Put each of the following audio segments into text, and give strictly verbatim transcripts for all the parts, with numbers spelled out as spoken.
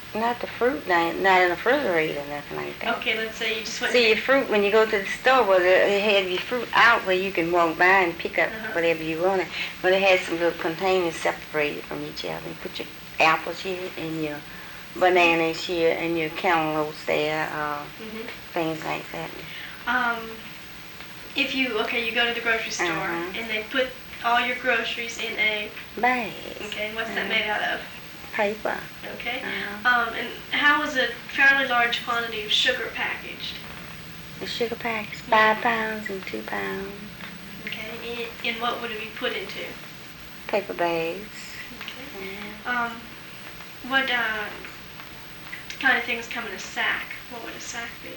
Not the fruit, not, not in the refrigerator, nothing like that. Okay, let's say you just went. See, your fruit, when you go to the store, well, they have your fruit out where you can walk by and pick up Uh-huh. whatever you want. But it has some little containers separated from each other. You put your apples here and your bananas here and your cantaloupes there, uh, Mhm. things like that. Um, if you okay, you go to the grocery store Uh-huh. and they put all your groceries in a Bags. okay. What's that Uh-huh. made out of? Paper. Okay. Uh-huh. Um, and how is a fairly large quantity of sugar packaged? The sugar packs, five pounds and two pounds. Okay. In, in what would it be put into? Paper bags. Okay. Uh-huh. Um, what uh, kind of things come in a sack? What would a sack be?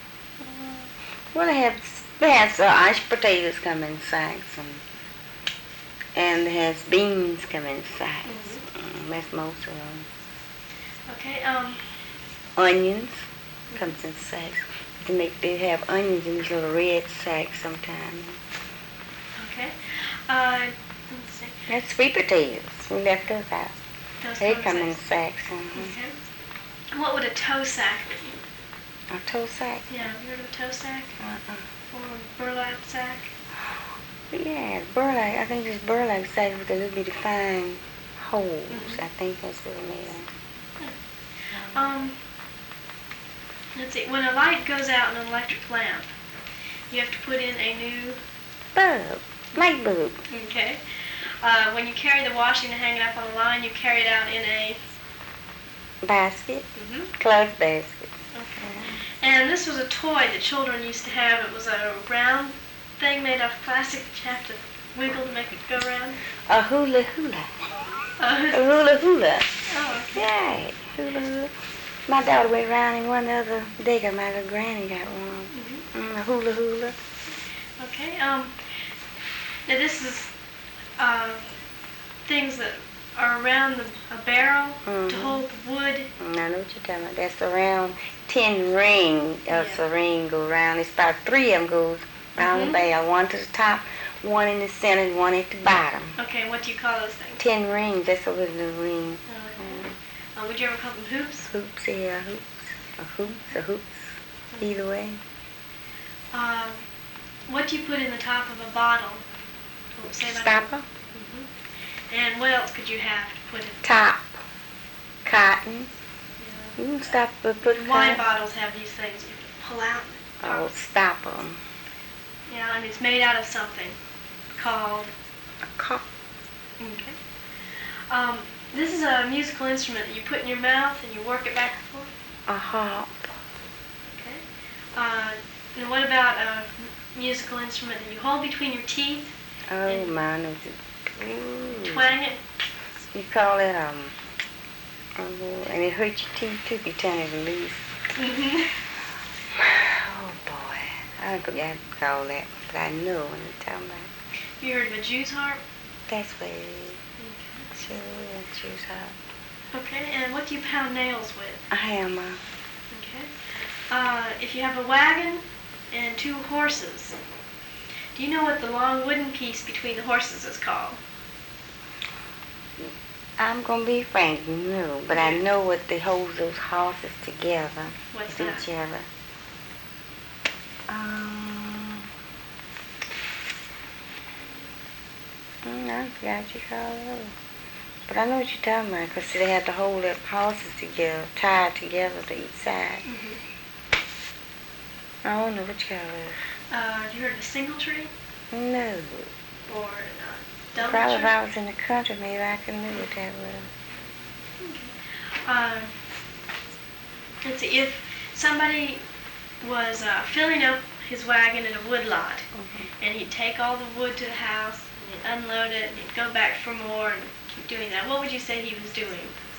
Well, they have, they have uh, iced potatoes come in sacks, and and it has beans come in sacks. Mm-hmm. Mm, that's most of them. Okay. Um. Onions comes in sacks. They make they have onions in these little red sacks sometimes. Okay. Uh, let's see. That's sweet potatoes. We left those out. Those They come come in sacks. sacks. Uh-huh. Okay. What would a toe sack be? A toe sack? Yeah, have you heard of a toe sack? Uh-uh. Or a burlap sack? Yeah, burlap. I think it's burlap sacks with the little bitty fine holes. Mm-hmm. I think that's what it made of. Um, let's see. When a light goes out in an electric lamp, you have to put in a new Bulb. Light bulb. Okay. Uh, when you carry the washing to hang it up on the line, you carry it out in a Basket. mm-hmm. Clothes basket. Okay. And this was a toy that children used to have. It was a round thing made of plastic that you have to wiggle to make it go round. A hula hula. Uh, A hula hula. oh, okay. Yeah, hula hula. My daughter went around and one the other day, got my little granny got one. Mm-hmm. Mm, a hula hula. Okay. Um. Now this is uh, things that are around the, a barrel Mm-hmm. to hold the wood. Mm, I know what you're talking about. That's the round tin ring. That's Yeah. a ring go round. It's about three of them goes round Mhm. the barrel. One to the top, one in the center, and one at the bottom. Okay. What do you call those things? Tin rings. That's a little ring. Uh, uh, would you ever call them hoops? Hoops, yeah, hoops. A hoops, a hoops. Either way. Um, what do you put in the top of a bottle? What would it say about Stopper. Mm-hmm. And what else could you have to put in? Top. Cotton. Yeah. You can stop but put Wine cotton. bottles have these things you can pull out. Oh, stopper. Yeah, and it's made out of something called. A cup. Okay. Um, this is a musical instrument that you put in your mouth and you work it back and forth. A harp. Okay. Uh, and what about a musical instrument that you hold between your teeth? Oh, And my. No. Ooh. twang it. You call it, um, oh, and it hurts your teeth too if you turn it loose. Mm-hmm. Oh, boy. I forgot to call that, but I know when you tell me. You heard of a Jew's harp? That's what it is. Sure, that's juice harp. Okay, and what do you pound nails with? A hammer. Okay. Uh, if you have a wagon and two horses, do you know what the long wooden piece between the horses is called? I'm gonna be frank, no, but I know what they hold those horses together What's with that? each other. Um, mm, I forgot what you call those. But I know what you're talking about, because they have to hold their horses together, tied together to each side. Mm-hmm. I don't know what you call those. Uh, have you heard of a single tree? No. Or a double Probably if tree? I was in the country, maybe I could know what that was. Uh, let's see, if somebody was uh, filling up his wagon in a wood lot, Mm-hmm. and he'd take all the wood to the house, and he'd unload it, and he'd go back for more, and keep doing that, what would you say he was doing?